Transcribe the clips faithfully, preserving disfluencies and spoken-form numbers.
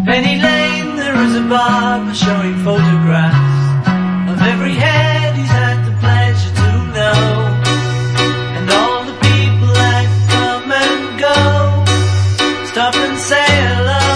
Penny Lane, there is a barber showing photographs of every head he's had the pleasure to know, and all the people that come and go stop and say hello.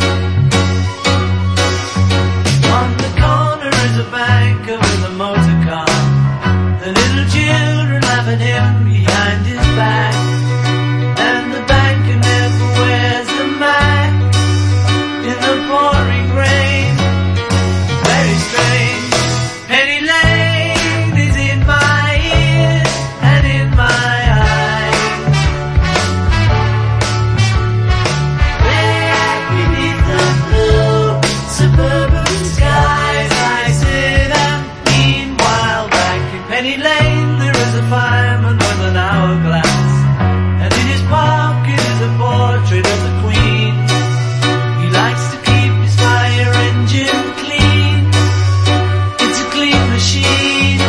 On the corner is a banker with a motor car. The little children laugh at him behind his back, and the banker never wears the mask in the pouring rain. Very strange. Penny Lane is in my ears and in my eyes. There beneath the blue suburban skies I sit, and meanwhile back in Penny Lane there is a fireman with an hourglass, and in his pocket is a portrait of the Queen. He likes to keep his fire engine clean. It's a clean machine.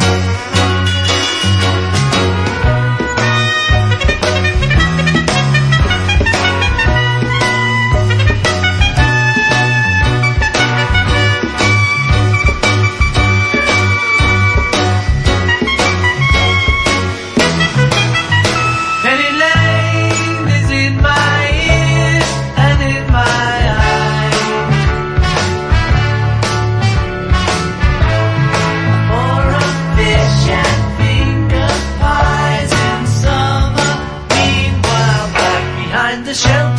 Penny Lane is in my ears and in my eyes. For a fish and finger pies in summer, meanwhile back behind the shelter